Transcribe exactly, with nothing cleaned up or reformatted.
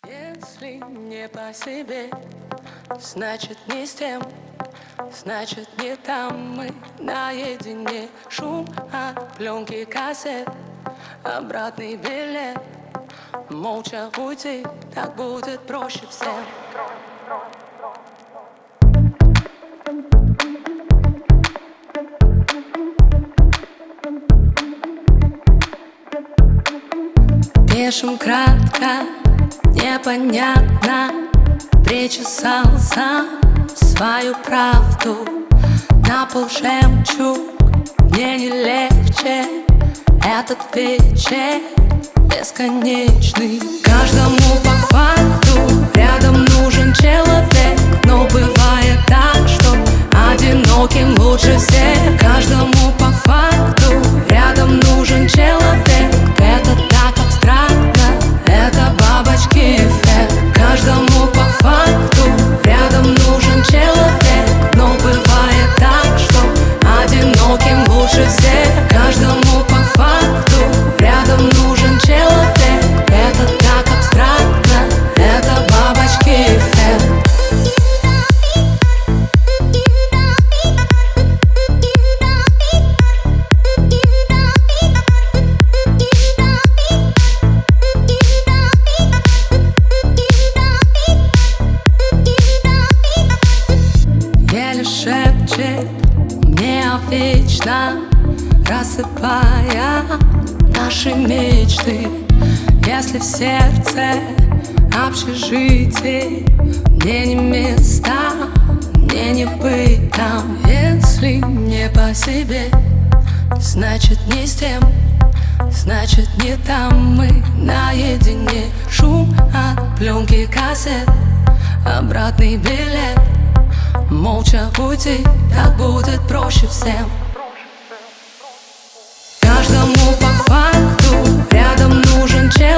Если не по себе, значит не с тем, значит не там мы наедине. Шум от пленки кассет, обратный билет. Молча уйти, так будет проще всем. Пишем кратко, непонятно. Причесал сам свою правду. На пол жемчуг, мне не легче. Этот вечер бесконечный. Каждому по факту рядом нужен человек. Но бывает так, что одиноким лучше всех. Каждому по факту рядом нужен человек. Это так абстрактно, это бабочки эффект. Каждому по факту рядом нужен человек. Но бывает так, что одиноким лучше всех. Каждому по факту рядом нужен человек. Это так абстрактно, это бабочки эффект. Еле шепчет мне вечно, рассыпая наши мечты. Если в сердце общежитие, мне не места, мне не быть там. Если не по себе, значит не с тем, значит не там мы наедине. Шум от пленки кассет, обратный билет. Молча уйти, так будет проще всем. Каждому по факту рядом нужен человек.